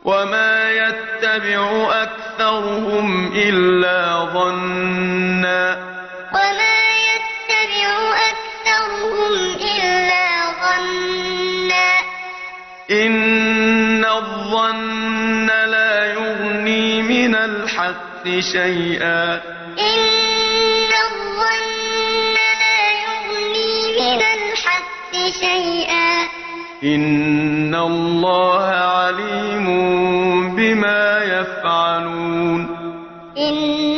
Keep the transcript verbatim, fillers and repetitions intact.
وما يتبع أكثرهم إلا ظنا وما يتبع أكثرهم إلا ظنا إن الظن لا يغني من الحق شيئا إن الظن لا يغني من الحق شيئا إن الله عليم بما يفعلون إن